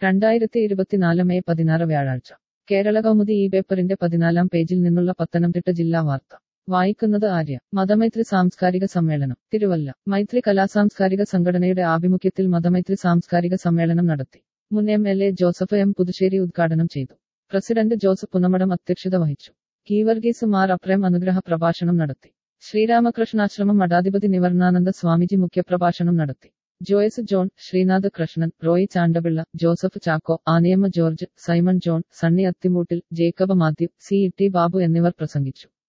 2024 May 16 വ്യാഴാഴ്ച കേരള കൗമുദി ഈ പേപ്പറിന്റെ 14 പേജിൽ നിന്നുള്ള പത്തനംതിട്ട ജില്ലാ വാർത്ത വായിക്കുന്നത് ആര്യ. മതമൈത്രി സാംസ്കാരിക സമ്മേളനം തിരുവല്ല. മൈത്രി കലാസാംസ്കാരിക സംഘടനയുടെ ആഭിമുഖ്യത്തിൽ മതമൈത്രി സാംസ്കാരിക സമ്മേളനം നടത്തി. മുൻ MLA ജോസഫ് M പുതുശ്ശേരി ഉദ്ഘാടനം ചെയ്തു. പ്രസിഡന്റ് ജോസഫ് പുന്നമടം അധ്യക്ഷത വഹിച്ചു. ഗീവർഗീസ് മാർ അപ്രേം അനുഗ്രഹ പ്രഭാഷണം നടത്തി. ശ്രീരാമകൃഷ്ണാശ്രമം മഠാധിപതി നിവർണാനന്ദ സ്വാമിജി മുഖ്യപ്രഭാഷണം നടത്തി. ജോയ്സ് ജോൺ, ശ്രീനാഥ് കൃഷ്ണൻ, റോയി ചാണ്ടപിള്ള, ജോസഫ് ചാക്കോ, ആനിയമ്മ ജോർജ്, സൈമൺ ജോൺ, സണ്ണി അത്തിമൂട്ടിൽ, ജേക്കബ് മാത്യു, CET ബാബു എന്നിവർ പ്രസംഗിച്ചു.